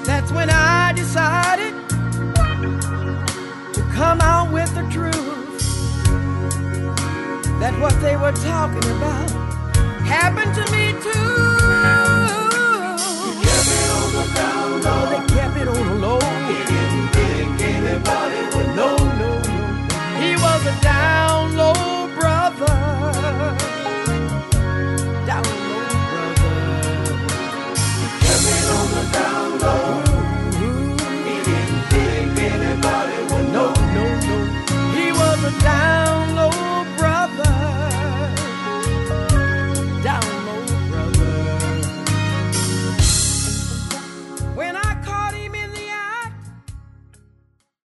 That's when I decided to come out with the truth, that what they were talking about happened to me too.